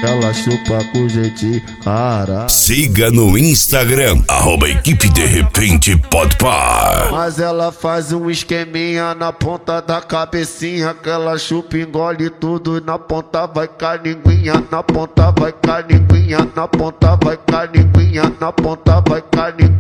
ela chupa com jeitinho, cara. Siga no Instagram, @equipe de repente podpar. Mas ela faz um esqueminha na ponta da cabecinha, que ela chupa, engole tudo, na ponta vai caninguinha, na ponta vai caninguinha, na ponta vai caninguinha, na ponta vai caninguinha,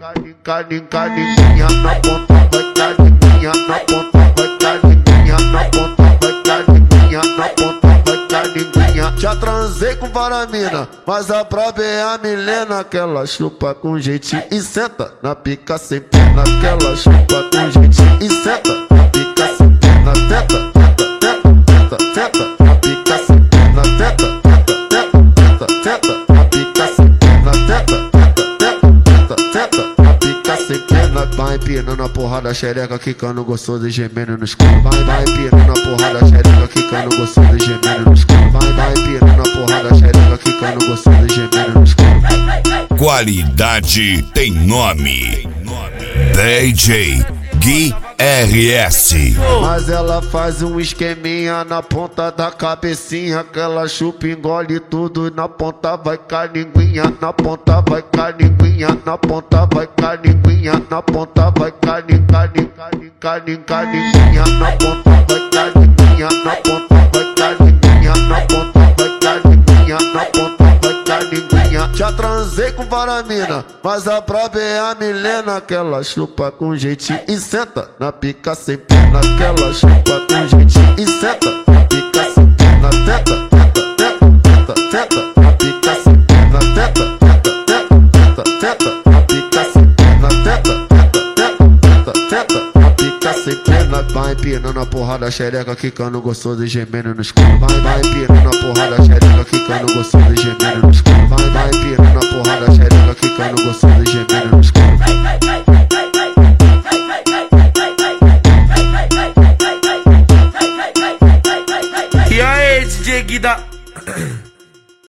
na ponta vai caninguinha, na ponta vai caninguinha, na ponta vai caninguinha, na ponta vai caninguinha. Já transei com várias mina, mas a braba é a Milena, que ela chupa com jeitinho e senta na pica sem pena, que ela chupa com jeitinho e senta na pica sem pena, tenta, tenta, tenta, na pica sem pena, tenta, tenta, tenta, na pica sem pena, tenta, tenta, na pica sem pena. Vai empinando a porrada xereca, quicando gostoso e gemendo no escuro. Vai empinando a porrada xereca, quicando gostoso e gemendo no escuro. Vai empinando a porrada xereca, quicando gostoso e gemendo no escuro. Qualidade tem nome. DJ Gui RS. Mas ela faz um esqueminha na ponta da cabecinha, que ela chupa, engole tudo, na ponta vai caninguinha, na ponta vai caninguinha, na ponta vai caninguinha, na ponta vai caninguinha, na ponta vai caninguinha, na ponta vai caninguinha, na ponta vai caninguinha, na ponta vai caninguinha. Já transei com várias mina, mas a braba é a Milena, que ela chupa com jeitinho e senta na pica sem pena, que ela chupa com jeitinho e senta na pica sem pena, tenta, tenta, tenta, na pica sem pena, tenta, tenta, na pica sem pena, tenta, tenta, na pica sem pena. Vai empinando a porrada xereca, quicando gostoso e gemendo no escuro. Vai empinando a porrada xereca, quicando gostoso e gemendo no escuro. Vai empinando a porrada xereca, quicando gostoso e gemendo no escuro. E aí, DJ Gui da